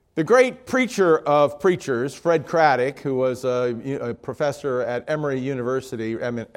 The great preacher of preachers, Fred Craddock, who was a professor at Emory University,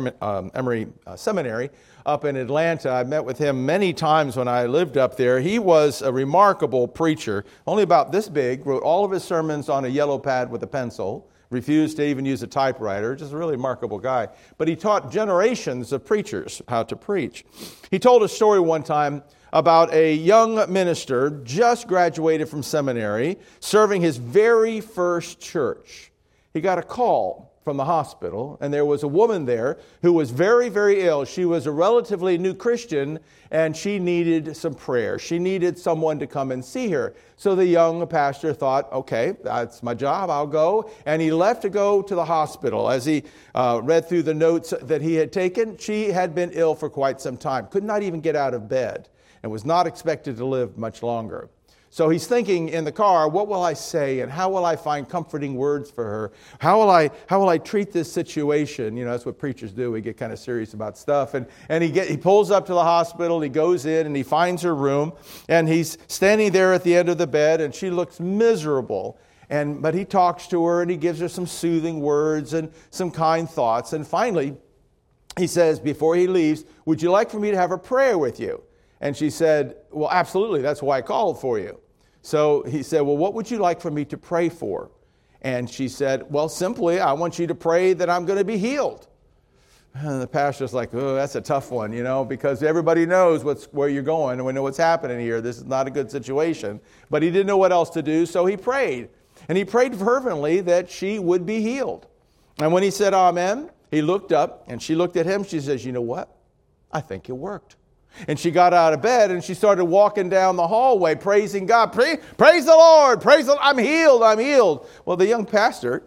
Emory Seminary up in Atlanta. I met with him many times when I lived up there. He was a remarkable preacher, only about this big, wrote all of his sermons on a yellow pad with a pencil, refused to even use a typewriter, just a really remarkable guy. But he taught generations of preachers how to preach. He told a story one time about a young minister just graduated from seminary, serving his very first church. He got a call from the hospital, and there was a woman there who was very, very ill. She was a relatively new Christian, and she needed some prayer. She needed someone to come and see her. So the young pastor thought, okay, that's my job, I'll go. And he left to go to the hospital. As he read through the notes that he had taken, she had been ill for quite some time, could not even get out of bed, and was not expected to live much longer. So he's thinking in the car, what will I say, and how will I find comforting words for her? How will I treat this situation? You know, that's what preachers do. We get kind of serious about stuff. And he pulls up to the hospital, he goes in, and he finds her room, and he's standing there at the end of the bed, and she looks miserable. But he talks to her, and he gives her some soothing words and some kind thoughts. And finally, he says, before he leaves, would you like for me to have a prayer with you? And she said, well, absolutely, that's why I called for you. So he said, well, what would you like for me to pray for? And she said, well, simply, I want you to pray that I'm going to be healed. And the pastor's like, oh, that's a tough one, you know, because everybody knows where you're going, and we know what's happening here. This is not a good situation. But he didn't know what else to do, so he prayed. And he prayed fervently that she would be healed. And when he said amen, he looked up, and she looked at him. She says, you know what? I think it worked. And she got out of bed and she started walking down the hallway praising God. Praise the Lord. I'm healed. I'm healed. Well, the young pastor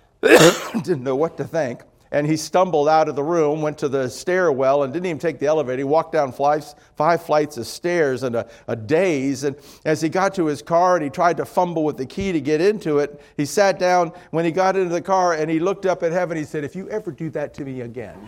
didn't know what to think. And he stumbled out of the room, went to the stairwell, and didn't even take the elevator. He walked down 5 flights of stairs in a daze. And as he got to his car and he tried to fumble with the key to get into it, he sat down when he got into the car and he looked up at heaven. He said, if you ever do that to me again.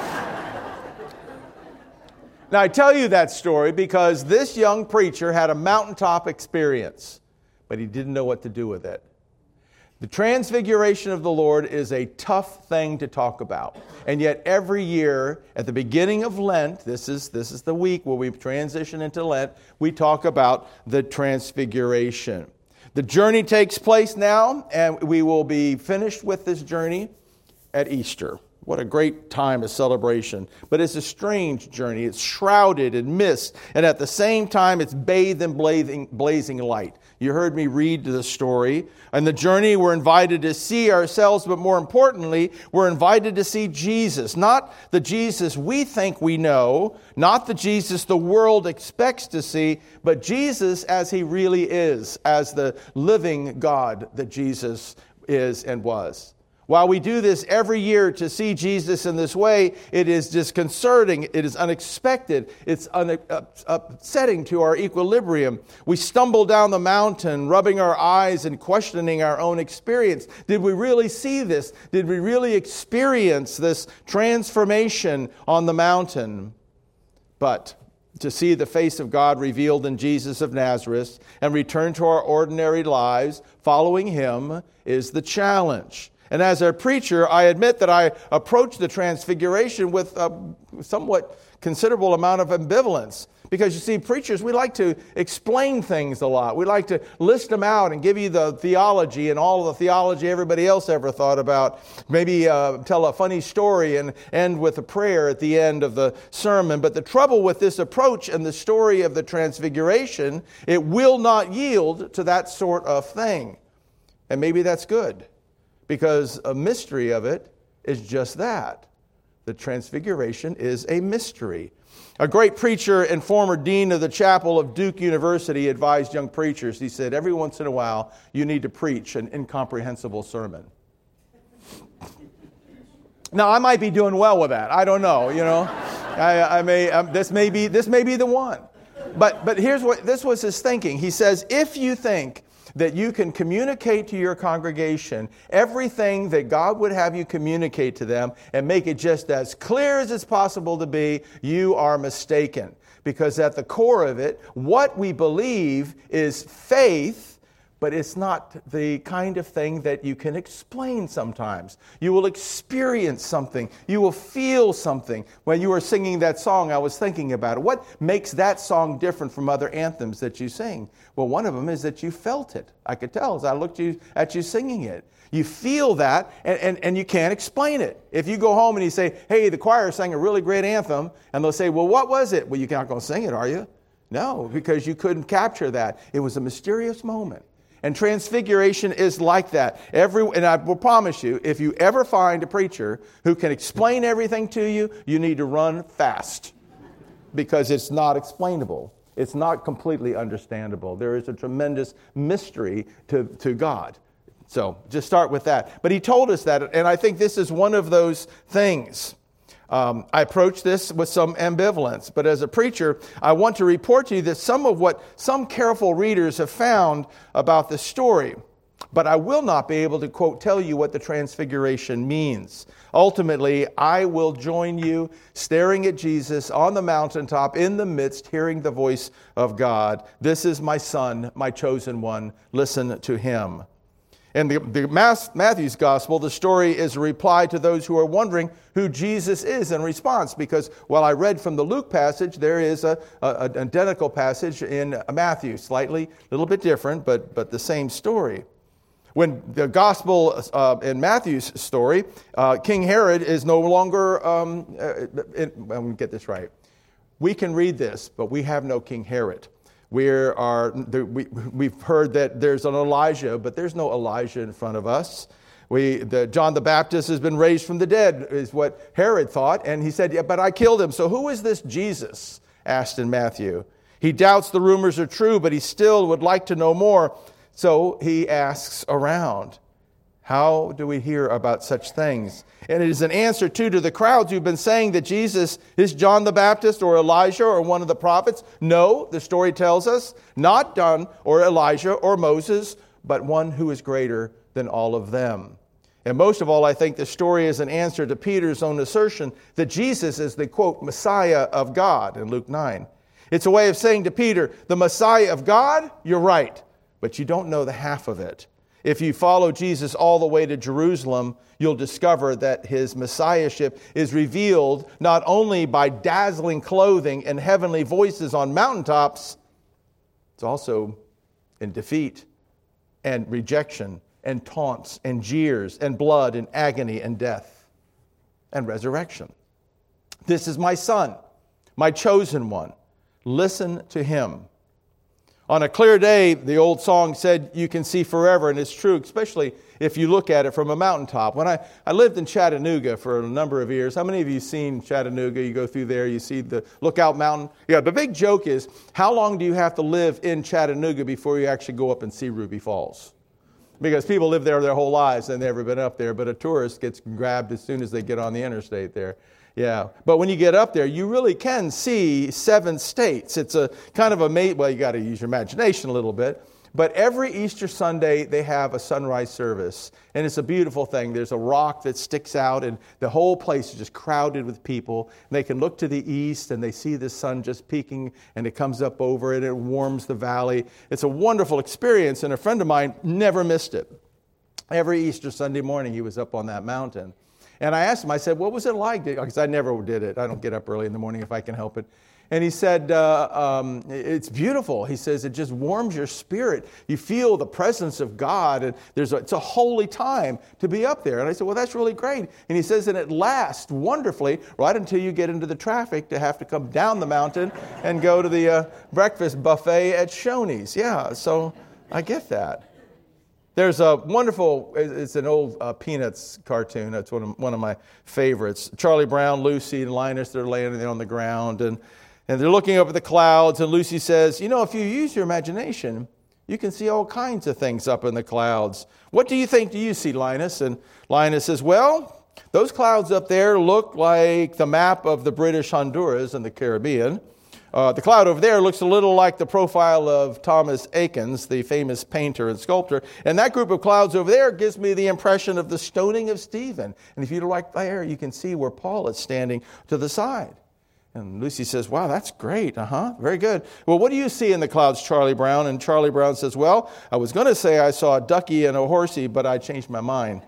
Now, I tell you that story because this young preacher had a mountaintop experience, but he didn't know what to do with it. The transfiguration of the Lord is a tough thing to talk about. And yet every year at the beginning of Lent, this is the week where we transition into Lent, we talk about the transfiguration. The journey takes place now, and we will be finished with this journey at Easter. What a great time of celebration. But it's a strange journey. It's shrouded in mist, and at the same time, it's bathed in blazing light. You heard me read the story. On the journey, we're invited to see ourselves, but more importantly, we're invited to see Jesus. Not the Jesus we think we know, not the Jesus the world expects to see, but Jesus as he really is, as the living God that Jesus is and was. While we do this every year to see Jesus in this way, it is disconcerting, it is unexpected, it's upsetting to our equilibrium. We stumble down the mountain, rubbing our eyes and questioning our own experience. Did we really see this? Did we really experience this transformation on the mountain? But to see the face of God revealed in Jesus of Nazareth and return to our ordinary lives following him is the challenge. And as a preacher, I admit that I approach the transfiguration with a somewhat considerable amount of ambivalence. Because you see, preachers, we like to explain things a lot. We like to list them out and give you the theology and all the theology everybody else ever thought about. Maybe tell a funny story and end with a prayer at the end of the sermon. But the trouble with this approach and the story of the transfiguration, it will not yield to that sort of thing. And maybe that's good. Because a mystery of it is just that. The transfiguration is a mystery. A great preacher and former dean of the chapel of Duke University advised young preachers. He said, every once in a while, you need to preach an incomprehensible sermon. Now, I might be doing well with that. I don't know, you know. This may be the one. But this was his thinking. He says, if you think that you can communicate to your congregation everything that God would have you communicate to them and make it just as clear as it's possible to be, you are mistaken. Because at the core of it, what we believe is faith but it's not the kind of thing that you can explain sometimes. You will experience something. You will feel something. When you were singing that song, I was thinking about it. What makes that song different from other anthems that you sing? Well, one of them is that you felt it. I could tell as I looked at you singing it. You feel that, and you can't explain it. If you go home and you say, hey, the choir sang a really great anthem, and they'll say, well, what was it? Well, you're not going to sing it, are you? No, because you couldn't capture that. It was a mysterious moment. And Transfiguration is like that. And I will promise you, if you ever find a preacher who can explain everything to you, you need to run fast because it's not explainable. It's not completely understandable. There is a tremendous mystery to God. So just start with that. But he told us that, and I think this is one of those things. I approach this with some ambivalence, but as a preacher, I want to report to you that some of what some careful readers have found about the story, but I will not be able to, quote, tell you what the Transfiguration means. Ultimately, I will join you staring at Jesus on the mountaintop in the midst, hearing the voice of God. This is my Son, my chosen one. Listen to him. In the Matthew's Gospel, the story is a reply to those who are wondering who Jesus is in response, because while I read from the Luke passage, there is an identical passage in Matthew, slightly, a little bit different, but the same story. When the Gospel in Matthew's story, King Herod is no longer, let me get this right. We can read this, but we have no King Herod. We've heard that there's an Elijah, but there's no Elijah in front of us. John the Baptist has been raised from the dead, is what Herod thought. And he said, yeah, but I killed him. So who is this Jesus? Asked in Matthew. He doubts the rumors are true, but he still would like to know more. So he asks around. How do we hear about such things? And it is an answer, too, to the crowds who've been saying that Jesus is John the Baptist or Elijah or one of the prophets. No, the story tells us, not John or Elijah or Moses, but one who is greater than all of them. And most of all, I think the story is an answer to Peter's own assertion that Jesus is the, quote, Messiah of God in Luke 9. It's a way of saying to Peter, the Messiah of God, you're right, but you don't know the half of it. If you follow Jesus all the way to Jerusalem, you'll discover that his messiahship is revealed not only by dazzling clothing and heavenly voices on mountaintops, it's also in defeat and rejection and taunts and jeers and blood and agony and death and resurrection. This is my Son, my chosen one. Listen to him. On a clear day, the old song said, you can see forever, and it's true, especially if you look at it from a mountaintop. When I lived in Chattanooga for a number of years, how many of you seen Chattanooga? You go through there, you see the Lookout Mountain. Yeah, the big joke is, how long do you have to live in Chattanooga before you actually go up and see Ruby Falls? Because people live there their whole lives and they've never been up there, but a tourist gets grabbed as soon as they get on the interstate there. Yeah, but when you get up there, you really can see 7 states. It's a kind of well, you got to use your imagination a little bit. But every Easter Sunday, they have a sunrise service, and it's a beautiful thing. There's a rock that sticks out, and the whole place is just crowded with people. And they can look to the east, and they see the sun just peeking, and it comes up over it, and it warms the valley. It's a wonderful experience, and a friend of mine never missed it. Every Easter Sunday morning, he was up on that mountain. And I asked him, I said, what was it like? Because I never did it. I don't get up early in the morning if I can help it. And he said, it's beautiful. He says, it just warms your spirit. You feel the presence of God, and it's a holy time to be up there. And I said, well, that's really great. And he says, and it lasts wonderfully right until you get into the traffic to have to come down the mountain and go to the breakfast buffet at Shoney's. Yeah, so I get that. There's a wonderful, it's an old Peanuts cartoon. That's one of my favorites. Charlie Brown, Lucy, and Linus, they're laying on the ground, and they're looking up at the clouds, and Lucy says, you know, if you use your imagination, you can see all kinds of things up in the clouds. What do you think do you see, Linus? And Linus says, well, those clouds up there look like the map of the British Honduras in the Caribbean. The cloud over there looks a little like the profile of Thomas Eakins, the famous painter and sculptor. And that group of clouds over there gives me the impression of the stoning of Stephen. And if you look there, you can see where Paul is standing to the side. And Lucy says, wow, that's great. Very good. Well, what do you see in the clouds, Charlie Brown? And Charlie Brown says, well, I was going to say I saw a ducky and a horsey, but I changed my mind.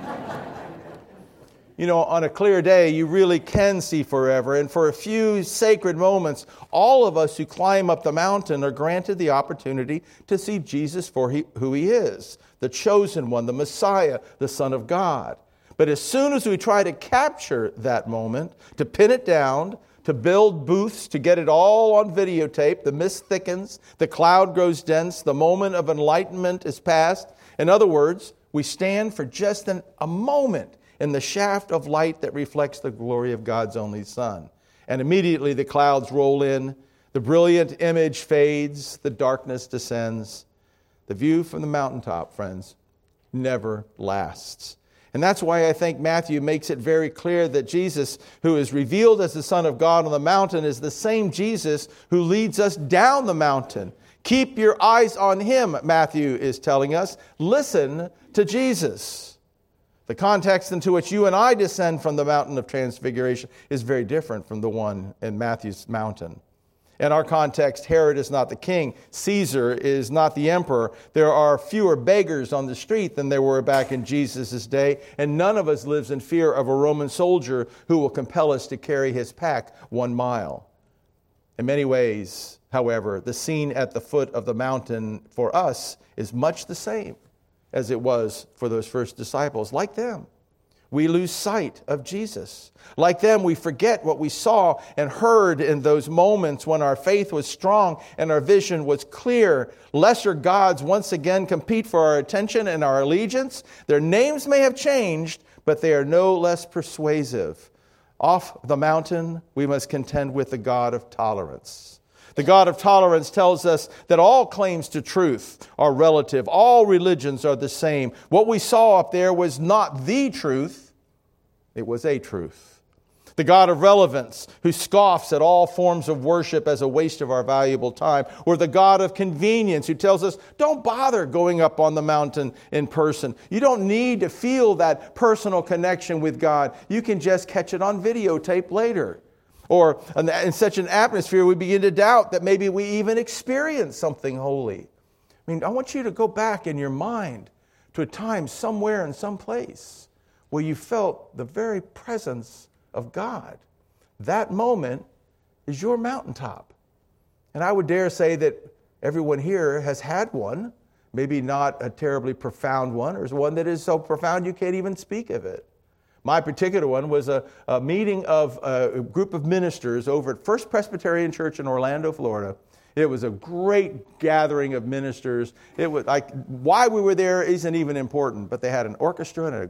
On a clear day, you really can see forever. And for a few sacred moments, all of us who climb up the mountain are granted the opportunity to see Jesus for who he is, the chosen one, the Messiah, the Son of God. But as soon as we try to capture that moment, to pin it down, to build booths, to get it all on videotape, the mist thickens, the cloud grows dense, the moment of enlightenment is past. In other words, we stand for just a moment in the shaft of light that reflects the glory of God's only Son. And immediately the clouds roll in, the brilliant image fades, the darkness descends. The view from the mountaintop, friends, never lasts. And that's why I think Matthew makes it very clear that Jesus, who is revealed as the Son of God on the mountain, is the same Jesus who leads us down the mountain. Keep your eyes on him, Matthew is telling us. Listen to Jesus. The context into which you and I descend from the mountain of transfiguration is very different from the one in Matthew's mountain. In our context, Herod is not the king. Caesar is not the emperor. There are fewer beggars on the street than there were back in Jesus' day, and none of us lives in fear of a Roman soldier who will compel us to carry his pack 1 mile. In many ways, however, the scene at the foot of the mountain for us is much the same as it was for those first disciples. Like them, we lose sight of Jesus. Like them, we forget what we saw and heard in those moments when our faith was strong and our vision was clear. Lesser gods once again compete for our attention and our allegiance. Their names may have changed, but they are no less persuasive. Off the mountain, we must contend with the God of tolerance. The God of tolerance tells us that all claims to truth are relative. All religions are the same. What we saw up there was not the truth. It was a truth. The God of relevance, who scoffs at all forms of worship as a waste of our valuable time. Or the God of convenience, who tells us, don't bother going up on the mountain in person. You don't need to feel that personal connection with God. You can just catch it on videotape later. Or in such an atmosphere, we begin to doubt that maybe we even experience something holy. I want you to go back in your mind to a time somewhere in some place where you felt the very presence of God. That moment is your mountaintop. And I would dare say that everyone here has had one, maybe not a terribly profound one, or one that is so profound you can't even speak of it. My particular one was a meeting of a group of ministers over at First Presbyterian Church in Orlando, Florida. It was a great gathering of ministers. It was why we were there isn't even important, but they had an orchestra and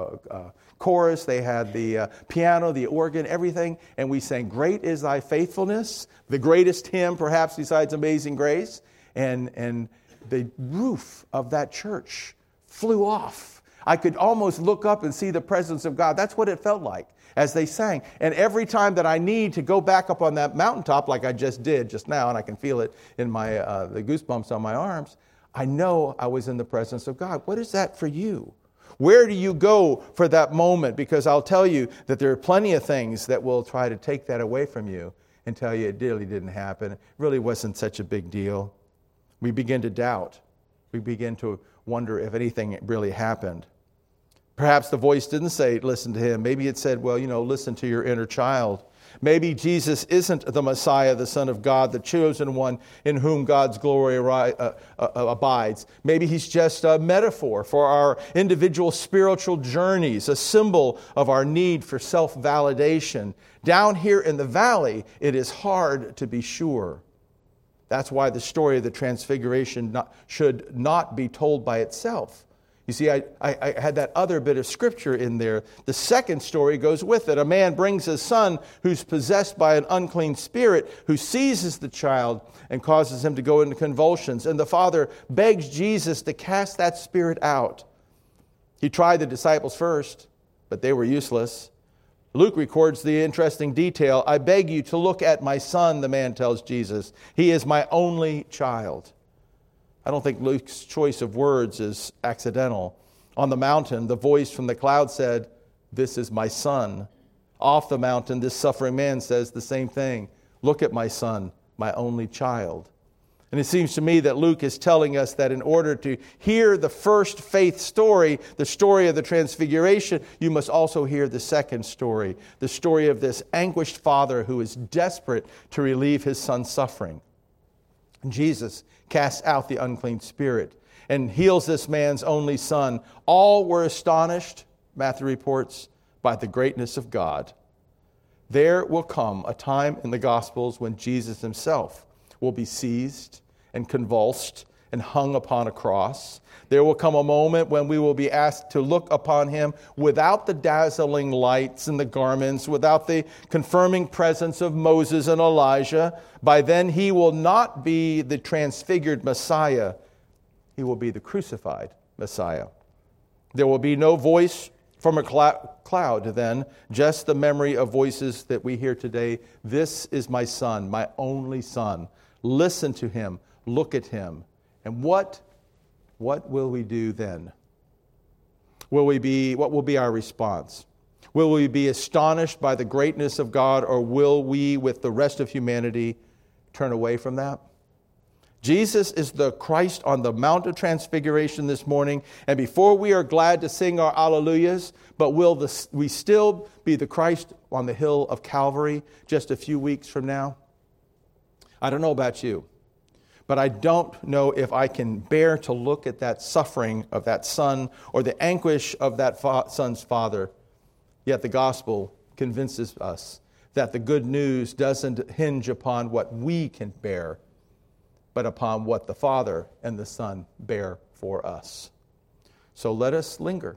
a chorus. They had the piano, the organ, everything, and we sang "Great is Thy Faithfulness," the greatest hymn perhaps besides "Amazing Grace," and the roof of that church flew off. I could almost look up and see the presence of God. That's what it felt like as they sang. And every time that I need to go back up on that mountaintop, like I just did just now, and I can feel it in my the goosebumps on my arms, I know I was in the presence of God. What is that for you? Where do you go for that moment? Because I'll tell you that there are plenty of things that will try to take that away from you and tell you it really didn't happen. It really wasn't such a big deal. We begin to doubt. We begin to wonder if anything really happened. Perhaps the voice didn't say, listen to him. Maybe it said, well, listen to your inner child. Maybe Jesus isn't the Messiah, the Son of God, the chosen one in whom God's glory abides. Maybe he's just a metaphor for our individual spiritual journeys, a symbol of our need for self-validation. Down here in the valley, it is hard to be sure. That's why the story of the Transfiguration should not be told by itself. You see, I had that other bit of scripture in there. The second story goes with it. A man brings his son who's possessed by an unclean spirit, who seizes the child and causes him to go into convulsions. And the father begs Jesus to cast that spirit out. He tried the disciples first, but they were useless. Luke records the interesting detail. I beg you to look at my son, the man tells Jesus. He is my only child. I don't think Luke's choice of words is accidental. On the mountain, the voice from the cloud said, this is my son. Off the mountain, this suffering man says the same thing. Look at my son, my only child. And it seems to me that Luke is telling us that in order to hear the first faith story, the story of the Transfiguration, you must also hear the second story, the story of this anguished father who is desperate to relieve his son's suffering. Jesus casts out the unclean spirit and heals this man's only son. All were astonished, Matthew reports, by the greatness of God. There will come a time in the Gospels when Jesus himself will be seized and convulsed and hung upon a cross. There will come a moment when we will be asked to look upon him without the dazzling lights and the garments, without the confirming presence of Moses and Elijah. By then he will not be the transfigured Messiah. He will be the crucified Messiah. There will be no voice from a cloud then, just the memory of voices that we hear today. This is my son, my only son. Listen to him. Look at him. And what will we do then? What will be our response? Will we be astonished by the greatness of God, or will we, with the rest of humanity, turn away from that? Jesus is the Christ on the Mount of Transfiguration this morning, and before we are glad to sing our alleluias, but will we still be the Christ on the hill of Calvary just a few weeks from now? I don't know about you, but I don't know if I can bear to look at that suffering of that son or the anguish of that son's father. Yet the gospel convinces us that the good news doesn't hinge upon what we can bear, but upon what the Father and the Son bear for us. So let us linger.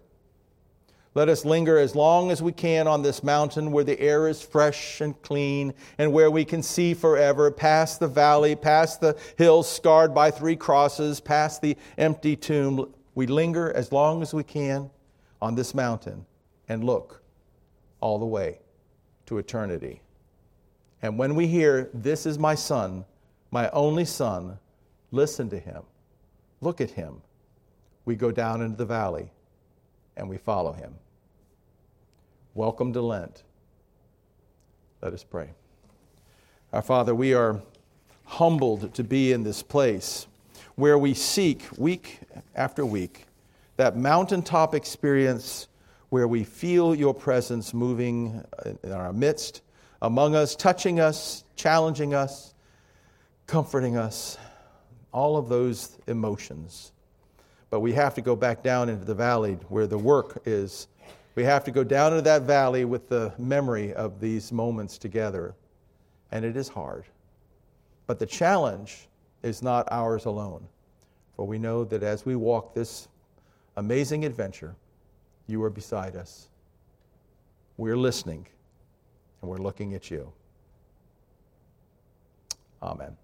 Let us linger as long as we can on this mountain where the air is fresh and clean and where we can see forever, past the valley, past the hills scarred by 3 crosses, past the empty tomb. We linger as long as we can on this mountain and look all the way to eternity. And when we hear, "This is my son, my only son," listen to him, look at him. We go down into the valley and we follow him. Welcome to Lent. Let us pray. Our Father, we are humbled to be in this place where we seek week after week that mountaintop experience where we feel your presence moving in our midst, among us, touching us, challenging us, comforting us, all of those emotions. But we have to go back down into the valley where the work is. We have to go down into that valley with the memory of these moments together. And it is hard. But the challenge is not ours alone. For we know that as we walk this amazing adventure, you are beside us. We're listening, and we're looking at you. Amen.